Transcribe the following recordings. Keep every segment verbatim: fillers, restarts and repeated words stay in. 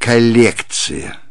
коллекция.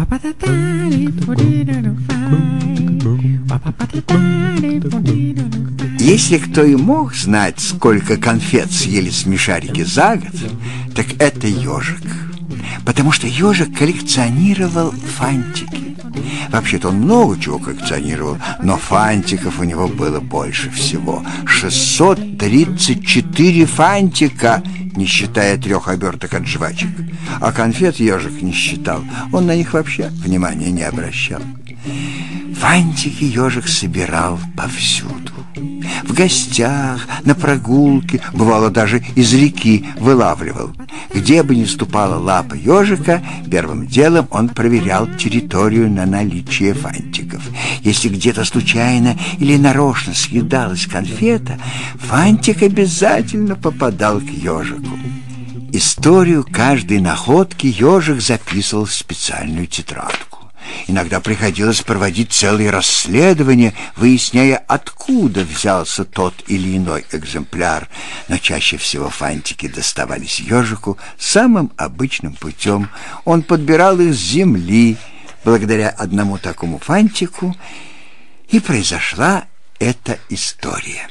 Если кто и мог знать, сколько конфет съели смешарики за год, так это ежик. Потому что ежик коллекционировал фантики. Вообще-то он много чего коллекционировал, но фантиков у него было больше всего. шестьсот тридцать четыре фантика, не считая трех оберток от жвачек. А конфет ежик не считал, он на них вообще внимания не обращал. Фантики ежик собирал повсюду. В гостях, на прогулке, бывало, даже из реки вылавливал. Где бы ни ступала лапа ежика, первым делом он проверял территорию на наличие фантиков. Если где-то случайно или нарочно съедалась конфета, фантик обязательно попадал к ежику. Историю каждой находки ежик записывал в специальную тетрадку. Иногда приходилось проводить целые расследования, выясняя, откуда взялся тот или иной экземпляр. Но чаще всего фантики доставались ежику самым обычным путем. Он подбирал их с земли. Благодаря одному такому фантику и произошла эта история.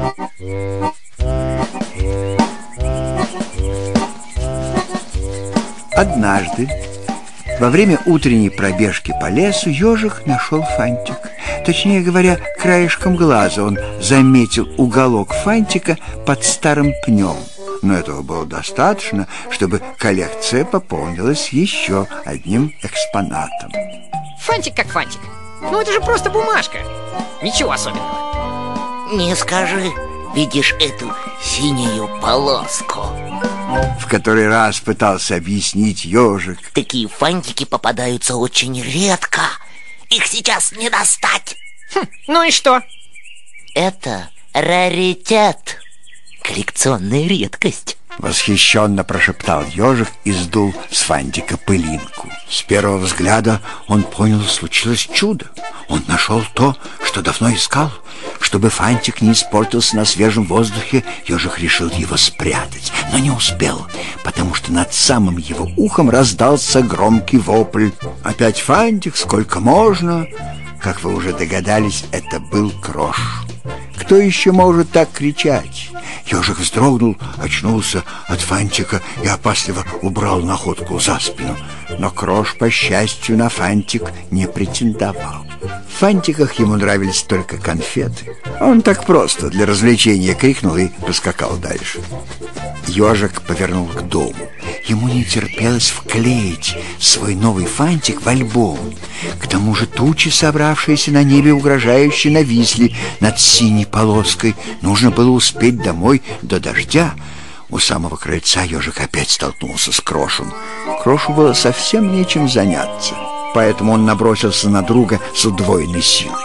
Однажды во время утренней пробежки по лесу ежик нашел фантик. Точнее говоря, краешком глаза он заметил уголок фантика под старым пнем. Но этого было достаточно, чтобы коллекция пополнилась еще одним экспонатом. Фантик как фантик. Ну это же просто бумажка. Ничего особенного. Не скажи. Видишь эту синюю полоску? В который раз пытался объяснить ежик. Такие фантики попадаются очень редко. Их сейчас не достать. Хм, ну и что? Это раритет. Коллекционная редкость. Восхищенно прошептал ежик и сдул с фантика пылинку. С первого взгляда он понял, случилось чудо. Он нашел то, что давно искал. Чтобы фантик не испортился на свежем воздухе, ежик решил его спрятать, но не успел, потому что над самым его ухом раздался громкий вопль. «Опять фантик? Сколько можно?» Как вы уже догадались, это был Крош. Кто еще может так кричать? Ежик вздрогнул, очнулся от фантика и опасливо убрал находку за спину. Но Крош, по счастью, на фантик не претендовал. В фантиках ему нравились только конфеты. Он так просто для развлечения крикнул и поскакал дальше. Ежик повернул к дому. Ему не терпелось вклеить свой новый фантик в альбом. К тому же тучи, собравшиеся на небе, угрожающе нависли над синей полоской. Нужно было успеть домой до дождя. У самого крыльца ежик опять столкнулся с Крошем. Крошу было совсем нечем заняться, поэтому он набросился на друга с удвоенной силой.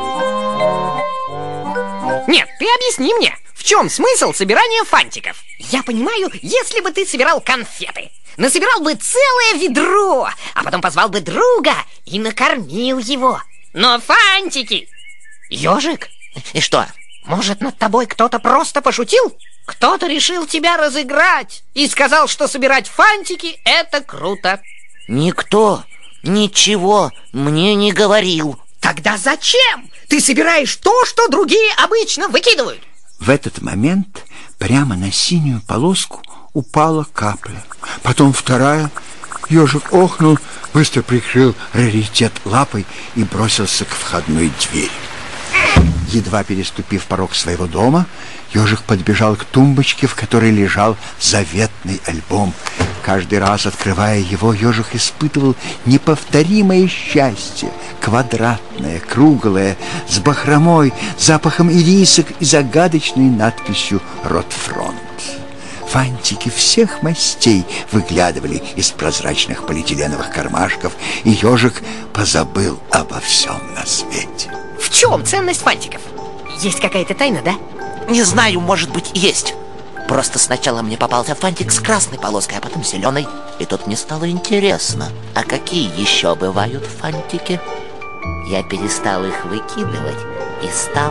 Нет, ты объясни мне, в чем смысл собирания фантиков? Я понимаю, если бы ты собирал конфеты, насобирал бы целое ведро, а потом позвал бы друга и накормил его. Но фантики... Ежик? И что? Может, над тобой кто-то просто пошутил? Кто-то решил тебя разыграть и сказал, что собирать фантики — это круто. Никто ничего мне не говорил. Тогда зачем ты собираешь то, что другие обычно выкидывают? В этот момент прямо на синюю полоску упала капля. Потом вторая. Ежик охнул, быстро прикрыл раритет лапой и бросился к входной двери. Едва переступив порог своего дома, ежик подбежал к тумбочке, в которой лежал заветный альбом. Каждый раз, открывая его, ежик испытывал неповторимое счастье. Квадратное, круглое, с бахромой, запахом ирисок и загадочной надписью «Ротфронт». Фантики всех мастей выглядывали из прозрачных полиэтиленовых кармашков, и ежик позабыл обо всем на свете. В чем ценность фантиков? Есть какая-то тайна, да? Не знаю, может быть, есть. Просто сначала мне попался фантик с красной полоской, а потом зеленой. И тут мне стало интересно, а какие еще бывают фантики? Я перестал их выкидывать и стал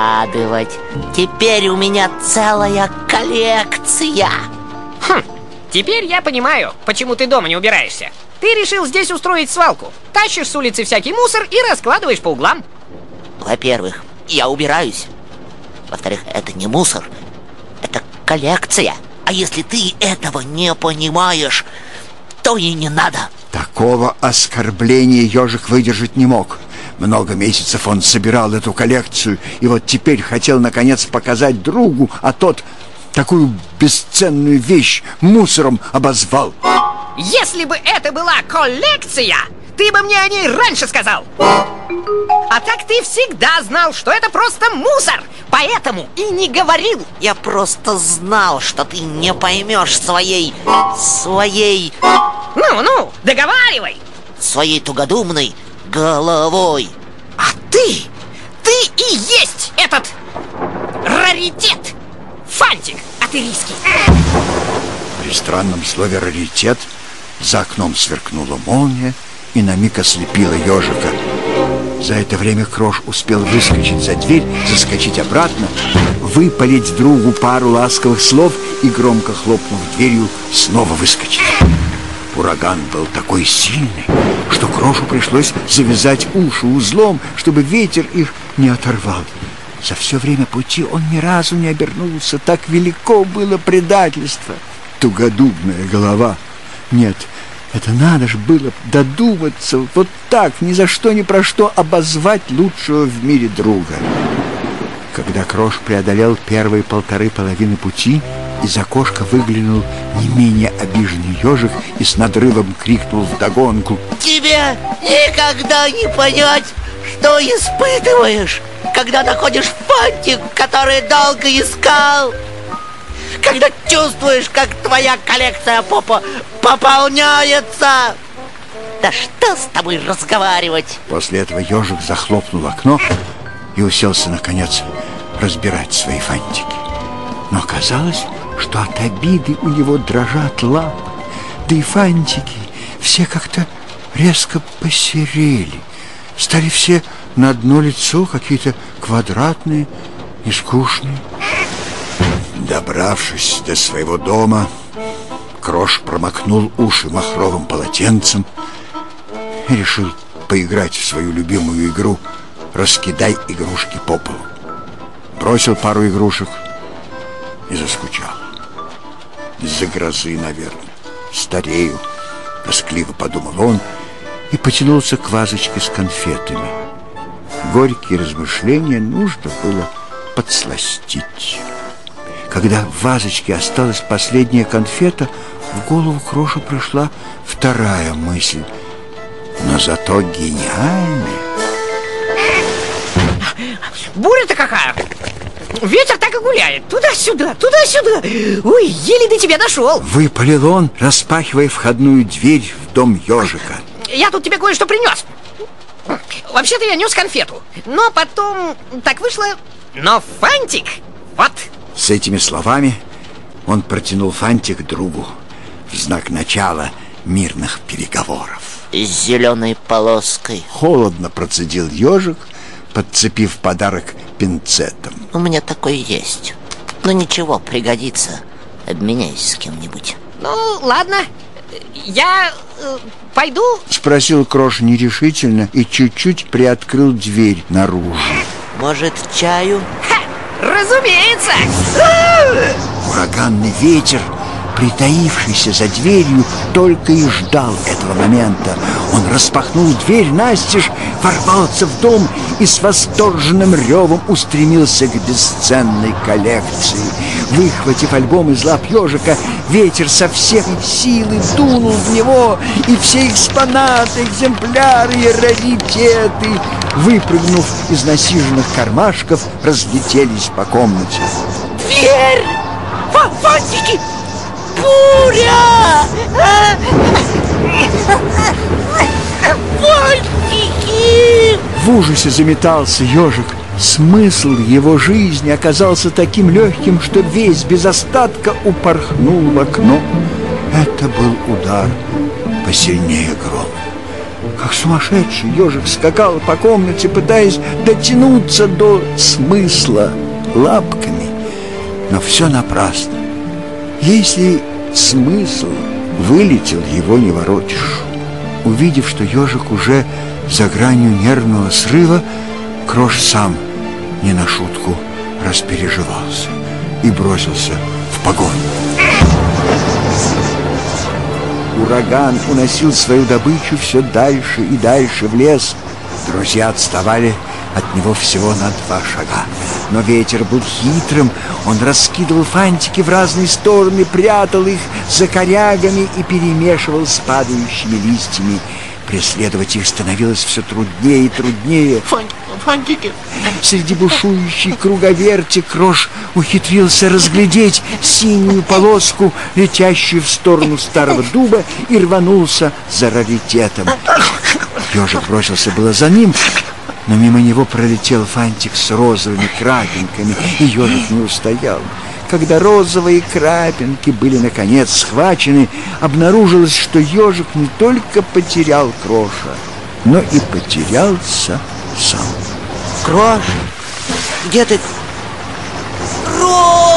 откладывать. Теперь у меня целая коллекция. Хм, Теперь я понимаю, почему ты дома не убираешься. Ты решил здесь устроить свалку. Тащишь с улицы всякий мусор и раскладываешь по углам. Во-первых, я убираюсь. Во-вторых, это не мусор, это коллекция. А если ты этого не понимаешь, то и не надо. Такого оскорбления ежик выдержать не мог. Много месяцев он собирал эту коллекцию, и вот теперь хотел наконец показать другу, а тот такую бесценную вещь мусором обозвал. Если бы это была коллекция, ты бы мне о ней раньше сказал. А так ты всегда знал, что это просто мусор, поэтому и не говорил. Я просто знал, что ты не поймешь своей... Своей... Ну-ну, договаривай. Своей тугодумной головой. А ты, ты и есть этот раритет, фантик аферистский. При странном слове «раритет» за окном сверкнула молния и на миг ослепила ежика. За это время Крош успел выскочить за дверь, заскочить обратно, выпалить другу пару ласковых слов и, громко хлопнув дверью, снова выскочить. Ураган был такой сильный, что Крошу пришлось завязать уши узлом, чтобы ветер их не оторвал. За все время пути он ни разу не обернулся. Так велико было предательство. Тугодумная голова. Нет, это надо ж было додуматься вот так, ни за что, ни про что обозвать лучшего в мире друга. Когда Крош преодолел первые полторы половины пути, из окошка выглянул не менее обиженный ежик и с надрывом крикнул вдогонку: тебе никогда не понять, что испытываешь, когда находишь фантик, который долго искал. Когда чувствуешь, как твоя коллекция попа пополняется. Да что с тобой разговаривать? После этого ежик захлопнул окно и уселся, наконец, разбирать свои фантики. Но оказалось, что от обиды у него дрожат лапы, да и фантики все как-то резко посерели, стали все на одно лицо какие-то квадратные и скучные. Добравшись до своего дома, Крош промокнул уши махровым полотенцем и решил поиграть в свою любимую игру «Раскидай игрушки по полу». Бросил пару игрушек и заскучал. Из-за грозы, наверное. Старею, тоскливо подумал он и потянулся к вазочке с конфетами. Горькие размышления нужно было подсластить. Когда в вазочке осталась последняя конфета, в голову Крошу пришла вторая мысль, но зато гениальная. Буря-то какая! Ветер так и гуляет, туда-сюда, туда-сюда. Ой, еле до тебя дошел. Выпалил он, распахивая входную дверь в дом ежика. Я тут тебе кое-что принес. Вообще-то я нес конфету, но потом так вышло. Но фантик, вот. С этими словами он протянул фантик другу в знак начала мирных переговоров. С зеленой полоской. Холодно процедил ежик, подцепив подарок пинцетом. У меня такой есть. Но ничего, пригодится. Обменяйся с кем-нибудь. Ну, ладно. Я э, пойду? Спросил Крош нерешительно и чуть-чуть приоткрыл дверь наружу. Может, чаю? Ха, разумеется! Ураганный ветер, притаившийся за дверью, только и ждал этого момента. Он распахнул дверь настежь, ворвался в дом и с восторженным ревом устремился к бесценной коллекции. Выхватив альбом из лап ежика, ветер со всей силы дунул в него, и все экспонаты, экземпляры и раритеты, выпрыгнув из насиженных кармашков, разлетелись по комнате. Дверь! Фантики! Буря! Фантики! В ужасе заметался ежик. Смысл его жизни оказался таким легким, что весь без остатка упорхнул в окно. Это был удар посильнее грома. Как сумасшедший ежик скакал по комнате, пытаясь дотянуться до смысла лапками. Но все напрасно. Если смысл вылетел, его не воротишь. Увидев, что ежик уже за гранью нервного срыва, Крош сам не на шутку распереживался и бросился в погоню. Ураган уносил свою добычу все дальше и дальше в лес. Друзья отставали от него всего на два шага. Но ветер был хитрым, он раскидывал фантики в разные стороны, прятал их за корягами и перемешивал с падающими листьями. Преследовать их становилось все труднее и труднее. Фан фантики. Среди бушующей круговерти Крош ухитрился разглядеть синюю полоску, летящую в сторону старого дуба, и рванулся за раритетом. Ежик бросился было за ним, но мимо него пролетел фантик с розовыми крапинками, и ежик не устоял. Когда розовые крапинки были наконец схвачены, обнаружилось, что ежик не только потерял Кроша, но и потерялся сам. Крош, где ты? Крош!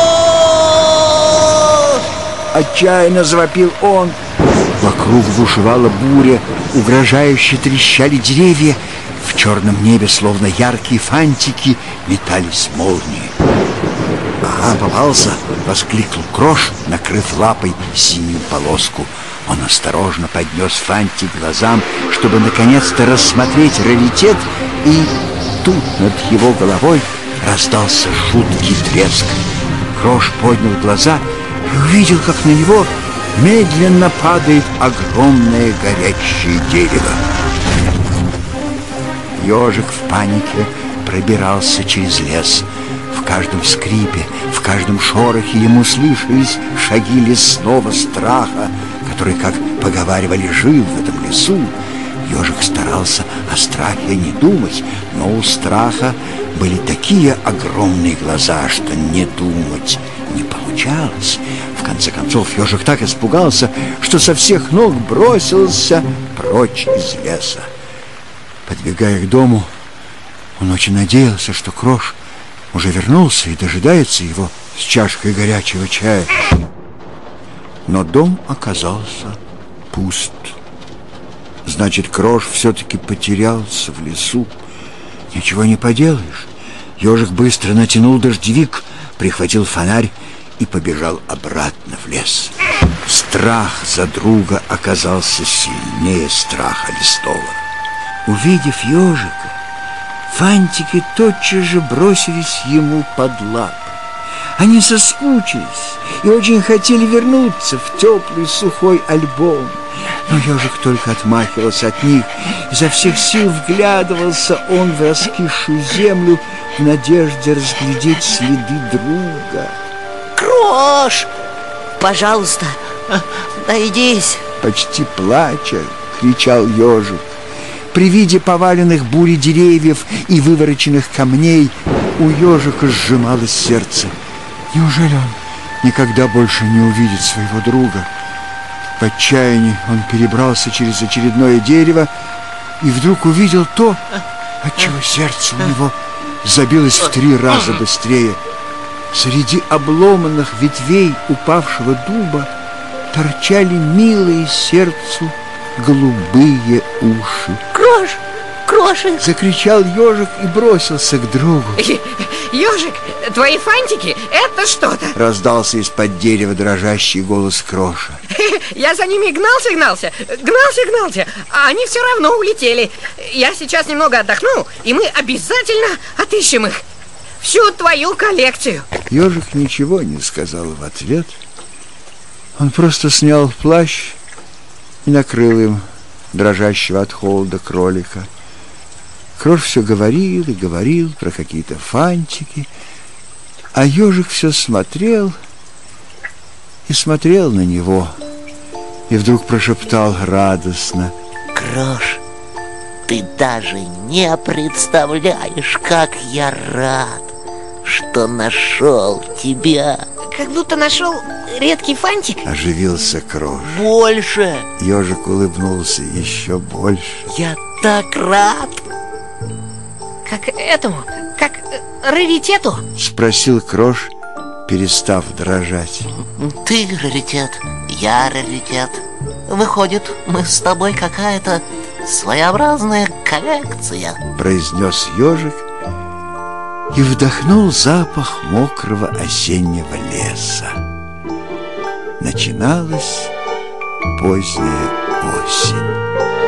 Отчаянно завопил он. Вокруг бушевала буря, угрожающе трещали деревья. В черном небе, словно яркие фантики, метались молнии. «Ага, попался!» — воскликнул Крош, накрыв лапой синюю полоску. Он осторожно поднес фантик к глазам, чтобы наконец-то рассмотреть раритет, и тут над его головой раздался жуткий треск. Крош поднял глаза и увидел, как на него медленно падает огромное горящее дерево. Ежик в панике пробирался через лес. В каждом скрипе, в каждом шорохе ему слышались шаги лесного страха, который, как поговаривали, жил в этом лесу. Ежик старался о страхе не думать, но у страха были такие огромные глаза, что не думать не получалось. В конце концов, ежик так испугался, что со всех ног бросился прочь из леса. Подбегая к дому, он очень надеялся, что Крош уже вернулся и дожидается его с чашкой горячего чая. Но дом оказался пуст. Значит, Крош все-таки потерялся в лесу. Ничего не поделаешь. Ежик быстро натянул дождевик, прихватил фонарь и побежал обратно в лес. Страх за друга оказался сильнее страха лесного. Увидев ежика, фантики тотчас же бросились ему под лапы. Они соскучились и очень хотели вернуться в теплый сухой альбом. Но ежик только отмахивался от них. Изо всех сил вглядывался он в раскисшую землю в надежде разглядеть следы друга. Крош, пожалуйста, найдись. Почти плача кричал ежик. При виде поваленных бурей деревьев и вывороченных камней у ежика сжималось сердце. Неужели он никогда больше не увидит своего друга? В отчаянии он перебрался через очередное дерево и вдруг увидел то, отчего сердце у него забилось в три раза быстрее. Среди обломанных ветвей упавшего дуба торчали милые сердцу голубые уши. Крош, Крошик! Закричал ежик и бросился к другу. Ежик, твои фантики — это что-то. Раздался из-под дерева дрожащий голос Кроша. Я за ними гнался-гнался, гнался-гнался, а они все равно улетели. Я сейчас немного отдохну, и мы обязательно отыщем их. Всю твою коллекцию. Ежик ничего не сказал в ответ. Он просто снял плащ и накрыл им дрожащего от холода кролика. Крош все говорил и говорил про какие-то фантики, а ежик все смотрел и смотрел на него, и вдруг прошептал радостно: Крош, ты даже не представляешь, как я рад, что нашел тебя. Как будто нашел редкий фантик. Оживился Крош. Больше. Ежик улыбнулся еще больше. Я так рад. Как этому? Как раритету? Спросил Крош, перестав дрожать. Ты раритет, я раритет. Выходит, мы с тобой какая-то своеобразная коллекция. Произнес ежик и вдохнул запах мокрого осеннего леса. Начиналась поздняя осень.